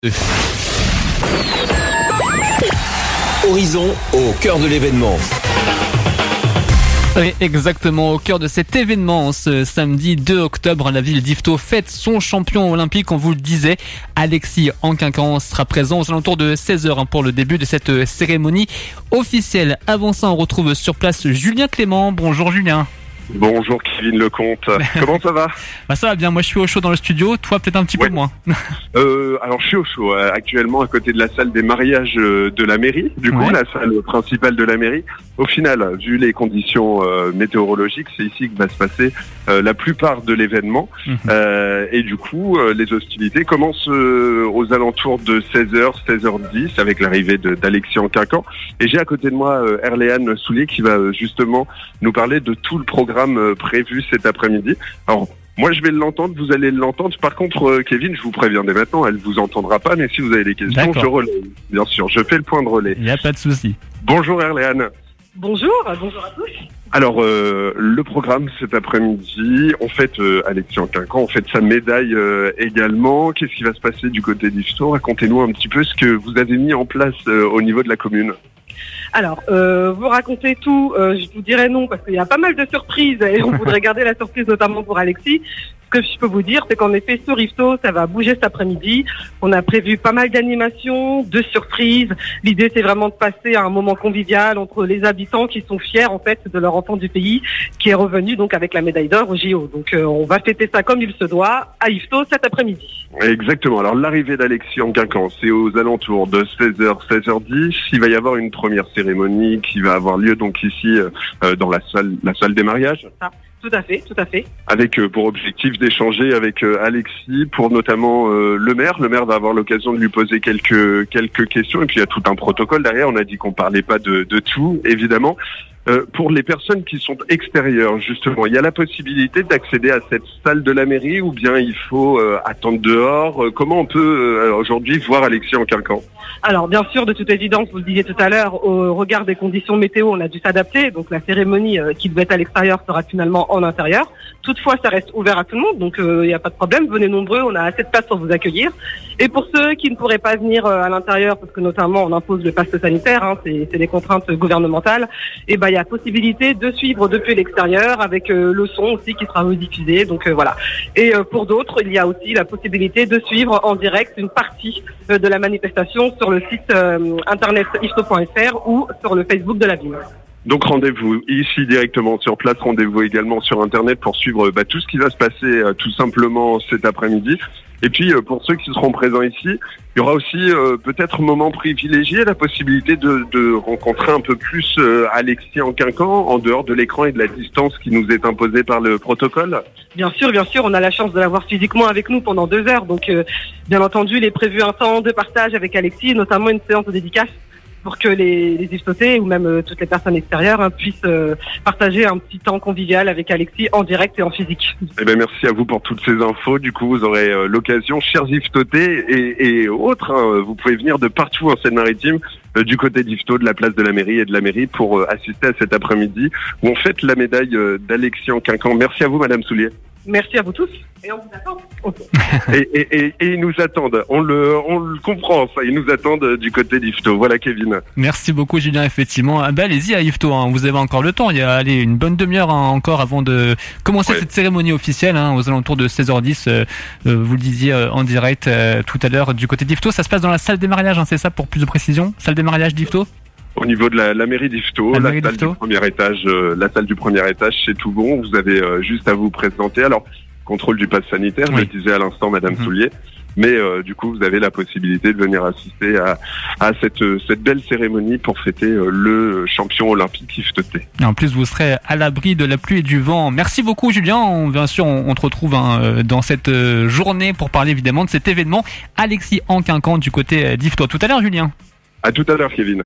Horizon au cœur de l'événement. Oui, exactement, au cœur de cet événement, ce samedi 2 octobre, la ville d'Yvetot fête son champion olympique, on vous le disait. Alexis Anquincan sera présent aux alentours de 16h pour le début de cette cérémonie officielle. Avant ça, on retrouve sur place Julien Clément. Bonjour Julien. Bonjour Kevin Lecomte, comment ça va? Ça va bien, moi je suis au chaud dans le studio, toi peut-être un petit peu moins. Alors je suis au chaud, actuellement à côté de la salle des mariages de la mairie, la salle principale de la mairie. Au final, vu les conditions météorologiques, c'est ici que va se passer la plupart de l'événement. Et du coup, les hostilités commencent aux alentours de 16h, 16h10 avec l'arrivée d'Alexis Anquincan. Et j'ai à côté de moi Erléane Soulier qui va justement nous parler de tout le programme prévu cet après-midi. Alors, moi, je vais l'entendre, vous allez l'entendre. Par contre, Kevin, je vous préviens dès maintenant, elle vous entendra pas, mais si vous avez des questions, je relaie. Bien sûr, je fais le point de relais. Il n'y a pas de souci. Bonjour Erléane. Bonjour à tous. Alors, le programme cet après-midi, on fête Alexis Anquincan, on fête sa médaille également. Qu'est-ce qui va se passer du côté d'Yvetot? Racontez-nous un petit peu ce que vous avez mis en place au niveau de la commune. Alors, vous racontez tout, je vous dirais non, parce qu'il y a pas mal de surprises et on voudrait garder la surprise notamment pour Alexis. Ce que je peux vous dire, c'est qu'en effet, sur Yvetot, ça va bouger cet après-midi. On a prévu pas mal d'animations, de surprises. L'idée, c'est vraiment de passer à un moment convivial entre les habitants qui sont fiers, en fait, de leur enfant du pays, qui est revenu, donc, avec la médaille d'or au JO. Donc, on va fêter ça comme il se doit à Yvetot cet après-midi. Exactement. Alors, l'arrivée d'Alexis Anquincan, c'est aux alentours de 16h, 16h10. Il va y avoir une première cérémonie qui va avoir lieu, donc, ici, dans la salle des mariages. Tout à fait. Avec pour objectif d'échanger avec Alexis pour notamment le maire. Le maire va avoir l'occasion de lui poser quelques questions et puis il y a tout un protocole derrière. On a dit qu'on parlait pas de tout, évidemment. Pour les personnes qui sont extérieures, justement, il y a la possibilité d'accéder à cette salle de la mairie ou bien il faut attendre dehors. Comment on peut aujourd'hui voir Alexis Anquincan? Alors, bien sûr, de toute évidence, vous le disiez tout à l'heure, au regard des conditions météo, on a dû s'adapter. Donc, la cérémonie qui devait être à l'extérieur sera finalement en intérieur. Toutefois, ça reste ouvert à tout le monde, donc il n'y a pas de problème. Venez nombreux, on a assez de place pour vous accueillir. Et pour ceux qui ne pourraient pas venir à l'intérieur, parce que notamment on impose le pass sanitaire, c'est des contraintes gouvernementales, et il y a possibilité de suivre depuis l'extérieur avec le son aussi qui sera rediffusé. Donc voilà. Et pour d'autres, il y a aussi la possibilité de suivre en direct une partie de la manifestation sur le site internet yvetot.fr ou sur le Facebook de la ville. Donc rendez-vous ici directement sur place, rendez-vous également sur internet pour suivre tout ce qui va se passer tout simplement cet après-midi. Et puis pour ceux qui seront présents ici, il y aura aussi peut-être un moment privilégié, la possibilité de rencontrer un peu plus Alexis Anquincan en dehors de l'écran et de la distance qui nous est imposée par le protocole. Bien sûr, on a la chance de l'avoir physiquement avec nous pendant 2 heures. Donc bien entendu, il est prévu un temps de partage avec Alexis, notamment une séance de dédicace pour que les Yvetotais ou même toutes les personnes extérieures puissent partager un petit temps convivial avec Alexis en direct et en physique. Merci à vous pour toutes ces infos. Du coup, vous aurez l'occasion, chers Yvetotais et autres, vous pouvez venir de partout en Seine-Maritime, du côté d'Yvetot, de la place de la mairie et de la mairie pour assister à cet après-midi où on fête la médaille d'Alexis Anquincan. Merci à vous, Madame Soulier. Merci à vous tous. Et on vous attend. Et ils nous attendent. On le comprend, ça. Ils nous attendent du côté d'Yvetot. Voilà, Kevin. Merci beaucoup, Julien. Effectivement. allez-y à Yvetot. Vous avez encore le temps. Il y a une bonne demi-heure encore avant de commencer cette cérémonie officielle, aux alentours de 16h10. Vous le disiez en direct tout à l'heure du côté d'Yvetot. Ça se passe dans la salle des mariages, c'est ça, pour plus de précision? Salle des mariages d'Yvetot? Au niveau de la mairie d'Yvetot, la salle du premier étage, c'est tout bon. Vous avez juste à vous présenter. Alors, contrôle du pass sanitaire, je le disais à l'instant, Madame Soulier. Mais du coup, vous avez la possibilité de venir assister à cette belle cérémonie pour fêter le champion olympique Yvetotais. Et en plus, vous serez à l'abri de la pluie et du vent. Merci beaucoup, Julien. Bien sûr, on te retrouve dans cette journée pour parler évidemment de cet événement. Alexis Anquincan du côté d'Yvetot. Tout à l'heure, Julien. À tout à l'heure, Kevin.